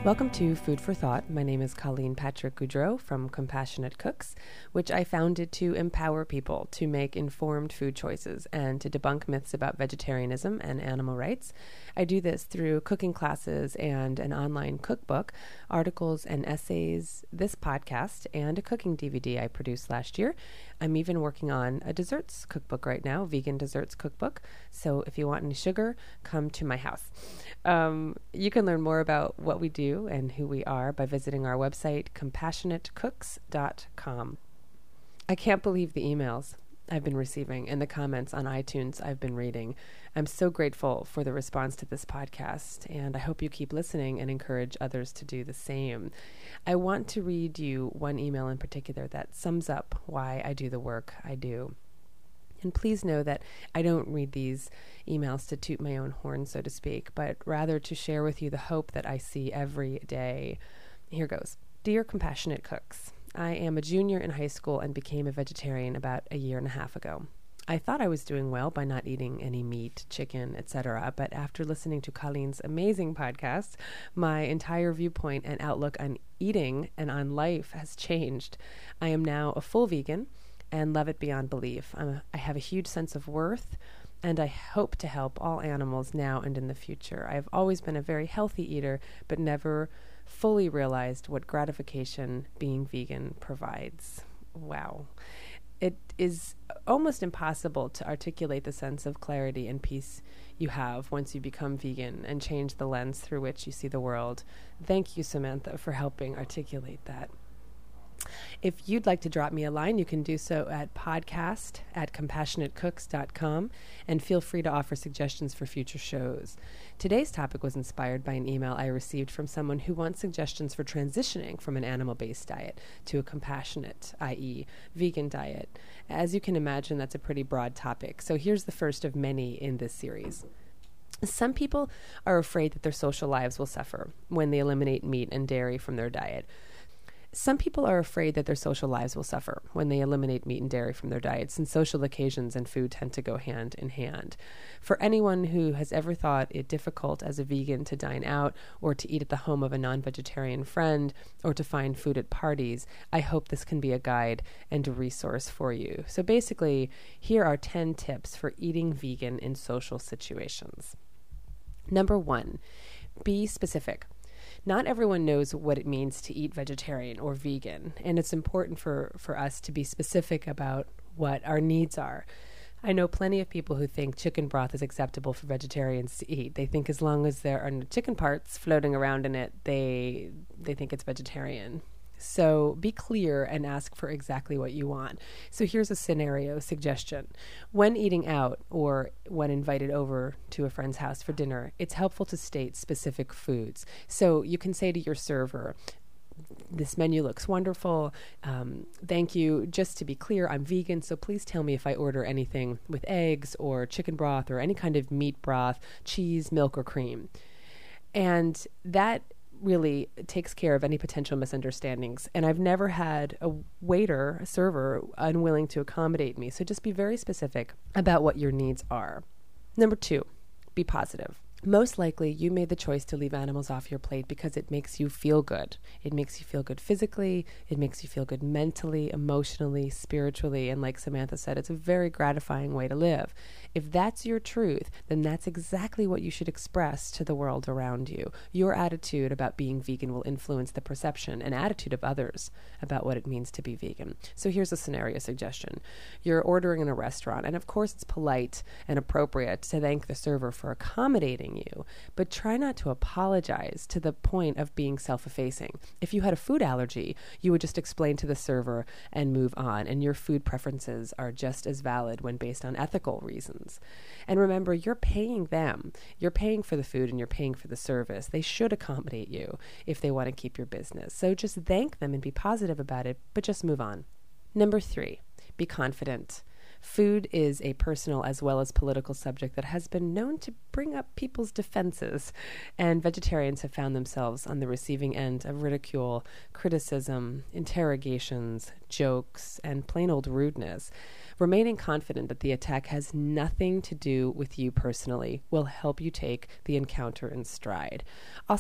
Welcome to Food for Thought. My name is Colleen Patrick Goudreau from Compassionate Cooks, which I founded to empower people to make informed food choices and to debunk myths about vegetarianism and animal rights. I do this through cooking classes and an online cookbook, articles and essays, this podcast, and a cooking DVD I produced last year. I'm even working on a desserts cookbook right now, vegan desserts cookbook. So if you want any sugar, come to my house. You can learn more about what we do and who we are by visiting our website, compassionatecooks.com. I can't believe the emails I've been receiving and the comments on iTunes I've been reading. I'm so grateful for the response to this podcast, and I hope you keep listening and encourage others to do the same. I want to read you one email in particular that sums up why I do the work I do. And please know that I don't read these emails to toot my own horn, so to speak, but rather to share with you the hope that I see every day. Here goes. Dear Compassionate Cooks, I am a junior in high school and became a vegetarian about a year and a half ago. I thought I was doing well by not eating any meat, chicken, etc., but after listening to Colleen's amazing podcast, my entire viewpoint and outlook on eating and on life has changed. I am now a full vegan and love it beyond belief. I have a huge sense of worth, and I hope to help all animals now and in the future. I have always been a very healthy eater, but never fully realized what gratification being vegan provides. Wow. It is almost impossible to articulate the sense of clarity and peace you have once you become vegan and change the lens through which you see the world. Thank you, Samantha, for helping articulate that. If you'd like to drop me a line, you can do so at podcast@compassionatecooks.com, and feel free to offer suggestions for future shows. Today's topic was inspired by an email I received from someone who wants suggestions for transitioning from an animal-based diet to a compassionate, i.e. vegan diet. As you can imagine, that's a pretty broad topic, so here's the first of many in this series. Some people are afraid that their social lives will suffer when they eliminate meat and dairy from their diet. Since social occasions and food tend to go hand in hand. For anyone who has ever thought it difficult as a vegan to dine out or to eat at the home of a non-vegetarian friend or to find food at parties, I hope this can be a guide and a resource for you. So basically, here are 10 tips for eating vegan in social situations. Number 1, be specific. Not everyone knows what it means to eat vegetarian or vegan, and it's important for us to be specific about what our needs are. I know plenty of people who think chicken broth is acceptable for vegetarians to eat. They think as long as there are no chicken parts floating around in it, they think it's vegetarian. So be clear and ask for exactly what you want. So here's a scenario suggestion. When eating out or when invited over to a friend's house for dinner, it's helpful to state specific foods. So you can say to your server, this menu looks wonderful. Thank you. Just to be clear, I'm vegan, so please tell me if I order anything with eggs or chicken broth or any kind of meat broth, cheese, milk, or cream. And that really takes care of any potential misunderstandings. And I've never had a server, unwilling to accommodate me. So just be very specific about what your needs are. Number 2, be positive. Most likely, you made the choice to leave animals off your plate because it makes you feel good. It makes you feel good physically. It makes you feel good mentally, emotionally, spiritually. And like Samantha said, it's a very gratifying way to live. If that's your truth, then that's exactly what you should express to the world around you. Your attitude about being vegan will influence the perception and attitude of others about what it means to be vegan. So here's a scenario suggestion. You're ordering in a restaurant, and of course it's polite and appropriate to thank the server for accommodating you, but try not to apologize to the point of being self-effacing. If you had a food allergy, you would just explain to the server and move on, and your food preferences are just as valid when based on ethical reasons. And remember, you're paying them. You're paying for the food and you're paying for the service. They should accommodate you if they want to keep your business. So just thank them and be positive about it, but just move on. Number 3, be confident. Food is a personal as well as political subject that has been known to bring up people's defenses, and vegetarians have found themselves on the receiving end of ridicule, criticism, interrogations, jokes, and plain old rudeness. Remaining confident that the attack has nothing to do with you personally will help you take the encounter in stride. Also,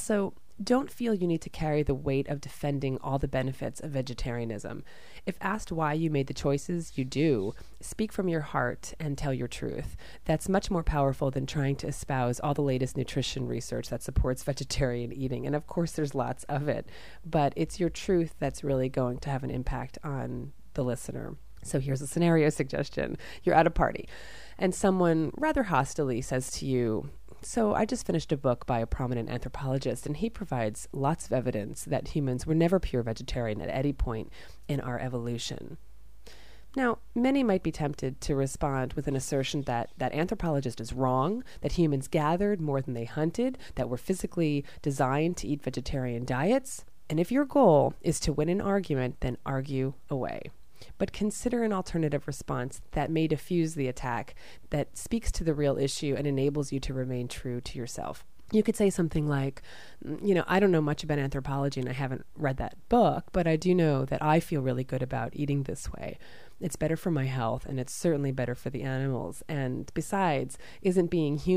Don't feel you need to carry the weight of defending all the benefits of vegetarianism. If asked why you made the choices you do, speak from your heart and tell your truth. That's much more powerful than trying to espouse all the latest nutrition research that supports vegetarian eating. And of course, there's lots of it, but it's your truth that's really going to have an impact on the listener. So here's a scenario suggestion. You're at a party, and someone rather hostilely says to you, "So I just finished a book by a prominent anthropologist, and he provides lots of evidence that humans were never pure vegetarian at any point in our evolution." Now, many might be tempted to respond with an assertion that that anthropologist is wrong, that humans gathered more than they hunted, that we're physically designed to eat vegetarian diets. And if your goal is to win an argument, then argue away. But consider an alternative response that may diffuse the attack, that speaks to the real issue and enables you to remain true to yourself. You could say something like, I don't know much about anthropology and I haven't read that book, but I do know that I feel really good about eating this way. It's better for my health, and it's certainly better for the animals. And besides, isn't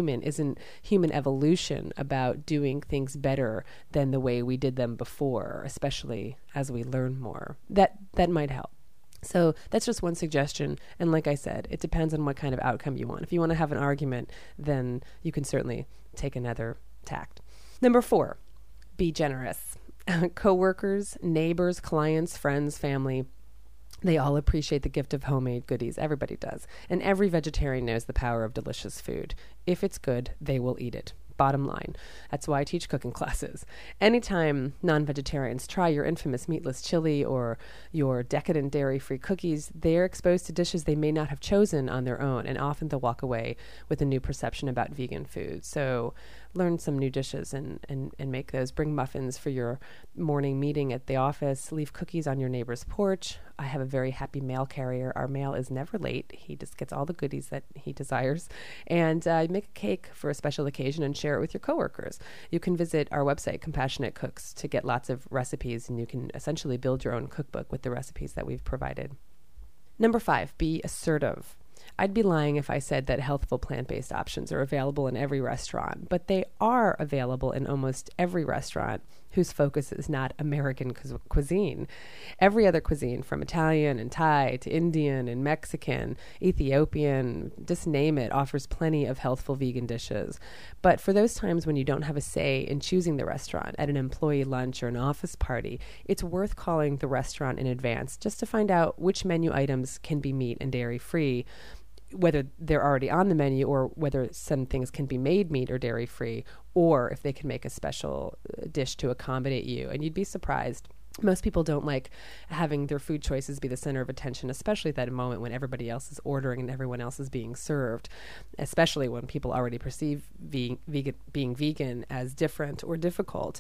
human evolution about doing things better than the way we did them before, especially as we learn more? That might help. So that's just one suggestion. And like I said, it depends on what kind of outcome you want. If you want to have an argument, then you can certainly take another tact. Number 4, be generous. Coworkers, neighbors, clients, friends, family, they all appreciate the gift of homemade goodies. Everybody does. And every vegetarian knows the power of delicious food. If it's good, they will eat it. Bottom line. That's why I teach cooking classes. Anytime non-vegetarians try your infamous meatless chili or your decadent dairy-free cookies, they're exposed to dishes they may not have chosen on their own, and often they'll walk away with a new perception about vegan food. So learn some new dishes and make those. Bring muffins for your morning meeting at the office. Leave cookies on your neighbor's porch. I have a very happy mail carrier. Our mail is never late. He just gets all the goodies that he desires. And make a cake for a special occasion and share it with your coworkers. You can visit our website, Compassionate Cooks, to get lots of recipes, and you can essentially build your own cookbook with the recipes that we've provided. Number 5, be assertive. I'd be lying if I said that healthful plant-based options are available in every restaurant, but they are available in almost every restaurant whose focus is not American cuisine. Every other cuisine, from Italian and Thai to Indian and Mexican, Ethiopian, just name it, offers plenty of healthful vegan dishes. But for those times when you don't have a say in choosing the restaurant at an employee lunch or an office party, it's worth calling the restaurant in advance just to find out which menu items can be meat and dairy-free, whether they're already on the menu or whether some things can be made meat or dairy-free, or if they can make a special dish to accommodate you. And you'd be surprised. Most people don't like having their food choices be the center of attention, especially at that moment when everybody else is ordering and everyone else is being served, especially when people already perceive being vegan as different or difficult.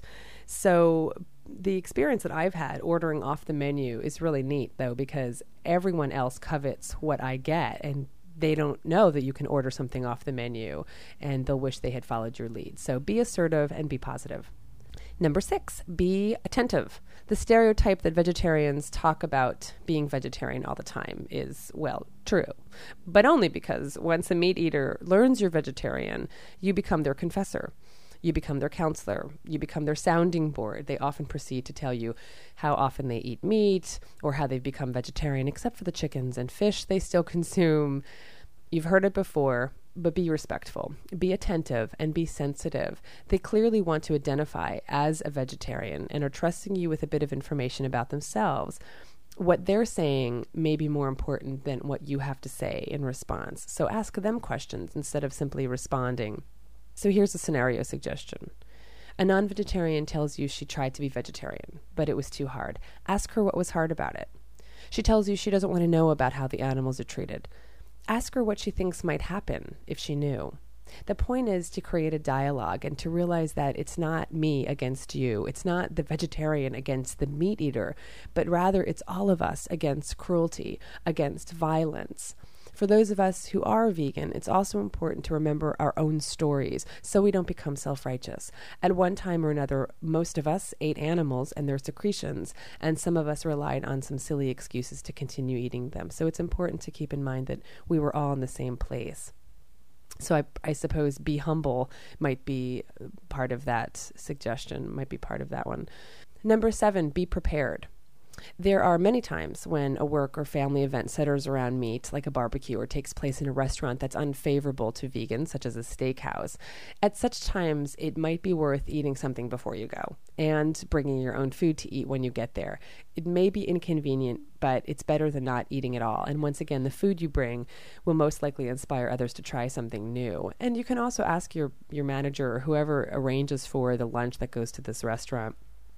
So the experience that I've had ordering off the menu is really neat, though, because everyone else covets what I get, and they don't know that you can order something off the menu, and they'll wish they had followed your lead. So be assertive and be positive. Number 6, be attentive. The stereotype that vegetarians talk about being vegetarian all the time is, well, true, but only because once a meat eater learns you're vegetarian, you become their confessor. You become their counselor. You become their sounding board. They often proceed to tell you how often they eat meat or how they've become vegetarian, except for the chickens and fish they still consume. You've heard it before, but be respectful, be attentive, and be sensitive. They clearly want to identify as a vegetarian and are trusting you with a bit of information about themselves. What they're saying may be more important than what you have to say in response. So ask them questions instead of simply responding. So here's a scenario suggestion. A non-vegetarian tells you she tried to be vegetarian, but it was too hard. Ask her what was hard about it. She tells you she doesn't want to know about how the animals are treated. Ask her what she thinks might happen if she knew. The point is to create a dialogue and to realize that it's not me against you. It's not the vegetarian against the meat eater, but rather it's all of us against cruelty, against violence. For those of us who are vegan, it's also important to remember our own stories so we don't become self-righteous. At one time or another, most of us ate animals and their secretions, and some of us relied on some silly excuses to continue eating them. So it's important to keep in mind that we were all in the same place. So I suppose be humble might be part of that suggestion, might be part of that one. Number 7, be prepared. There are many times when a work or family event centers around meat, like a barbecue, or takes place in a restaurant that's unfavorable to vegans, such as a steakhouse. At such times, it might be worth eating something before you go and bringing your own food to eat when you get there. It may be inconvenient, but it's better than not eating at all. And once again, the food you bring will most likely inspire others to try something new. And you can also ask your manager or whoever arranges for the lunch that goes to this restaurant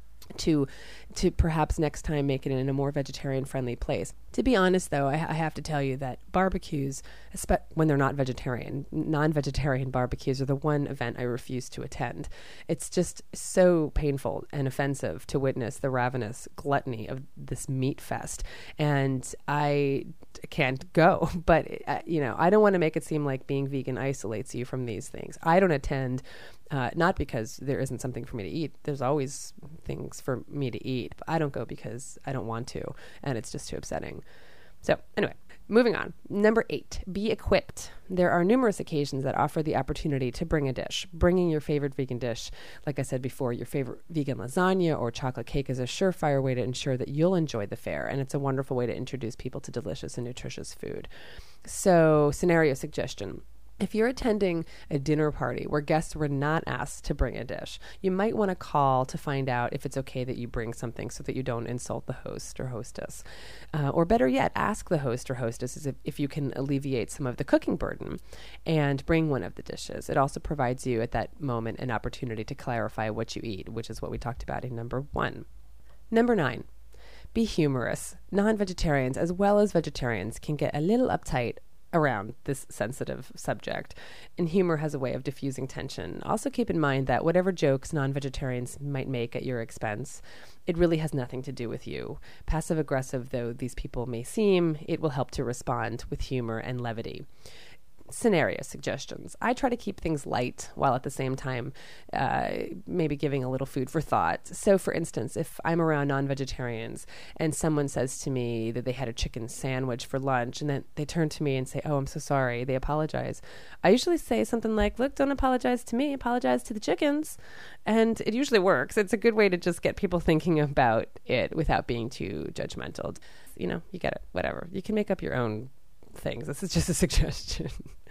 to perhaps next time make it in a more vegetarian friendly place. To be honest, though, I have to tell you that barbecues, when they're not vegetarian, non-vegetarian barbecues are the one event I refuse to attend. It's just so painful and offensive to witness the ravenous gluttony of this meat fest. And I can't go, but I don't want to make it seem like being vegan isolates you from these things. I don't attend, not because there isn't something for me to eat. There's always things for me to eat. But I don't go because I don't want to, and it's just too upsetting. So anyway, moving on. Number 8, be equipped. There are numerous occasions that offer the opportunity to bring a dish. Bringing your favorite vegan dish, like I said before, your favorite vegan lasagna or chocolate cake is a surefire way to ensure that you'll enjoy the fare, and it's a wonderful way to introduce people to delicious and nutritious food. So, scenario suggestion. If you're attending a dinner party where guests were not asked to bring a dish, you might want to call to find out if it's okay that you bring something so that you don't insult the host or hostess. Or better yet, ask the host or hostess if you can alleviate some of the cooking burden and bring one of the dishes. It also provides you at that moment an opportunity to clarify what you eat, which is what we talked about in number 1. Number 9. Be humorous. Non-vegetarians as well as vegetarians can get a little uptight around this sensitive subject, and humor has a way of diffusing tension. Also keep in mind that whatever jokes non-vegetarians might make at your expense, it really has nothing to do with you. Passive-aggressive though these people may seem, it will help to respond with humor and levity. Scenario suggestions. I try to keep things light while at the same time maybe giving a little food for thought. So for instance, if I'm around non-vegetarians and someone says to me that they had a chicken sandwich for lunch and then they turn to me and say, "Oh, I'm so sorry," they apologize. I usually say something like, "Look, don't apologize to me, apologize to the chickens." And it usually works. It's a good way to just get people thinking about it without being too judgmental. You get it, whatever. You can make up your own things. This is just a suggestion.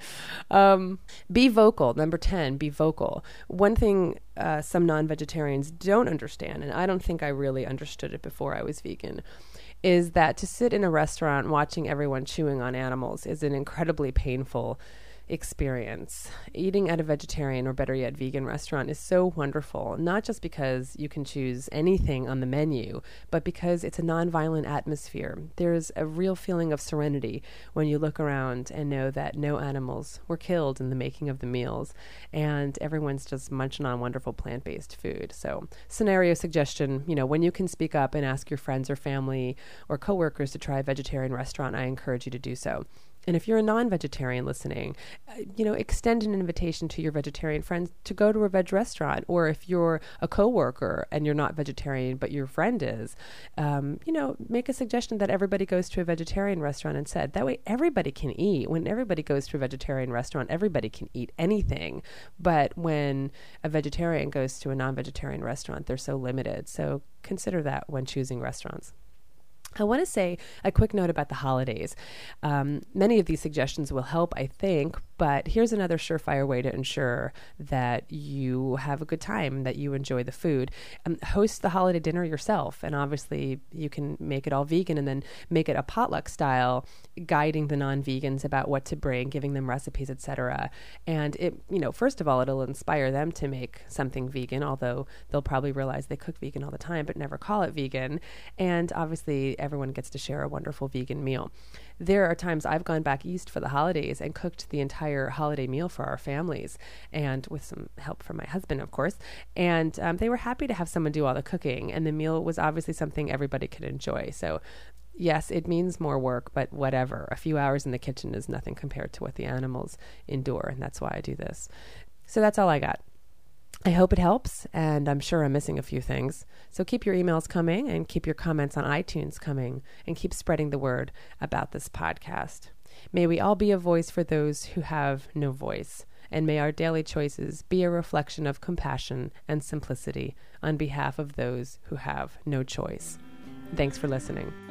Be vocal. Number 10, be vocal. One thing some non-vegetarians don't understand, and I don't think I really understood it before I was vegan, is that to sit in a restaurant watching everyone chewing on animals is an incredibly painful experience. Eating at a vegetarian or better yet vegan restaurant is so wonderful, not just because you can choose anything on the menu, but because it's a nonviolent atmosphere. There's a real feeling of serenity when you look around and know that no animals were killed in the making of the meals, and everyone's just munching on wonderful plant-based food. So, scenario suggestion, when you can speak up and ask your friends or family or coworkers to try a vegetarian restaurant, I encourage you to do so. And if you're a non-vegetarian listening, extend an invitation to your vegetarian friends to go to a veg restaurant. Or if you're a coworker and you're not vegetarian, but your friend is, make a suggestion that everybody goes to a vegetarian restaurant instead. That way everybody can eat. When everybody goes to a vegetarian restaurant, everybody can eat anything. But when a vegetarian goes to a non-vegetarian restaurant, they're so limited. So consider that when choosing restaurants. I want to say a quick note about the holidays. Many of these suggestions will help, I think, but here's another surefire way to ensure that you have a good time, that you enjoy the food. Host the holiday dinner yourself, and obviously you can make it all vegan and then make it a potluck style, guiding the non-vegans about what to bring, giving them recipes, etc. And it, first of all, it'll inspire them to make something vegan, although they'll probably realize they cook vegan all the time but never call it vegan. And obviously everyone gets to share a wonderful vegan meal. There are times I've gone back east for the holidays and cooked the entire holiday meal for our families, and with some help from my husband, of course. And they were happy to have someone do all the cooking, and the meal was obviously something everybody could enjoy. So yes, it means more work, but whatever. A few hours in the kitchen is nothing compared to what the animals endure, and that's why I do this. So that's all I got. I hope it helps, and I'm sure I'm missing a few things. So keep your emails coming and keep your comments on iTunes coming and keep spreading the word about this podcast. May we all be a voice for those who have no voice, and may our daily choices be a reflection of compassion and simplicity on behalf of those who have no choice. Thanks for listening.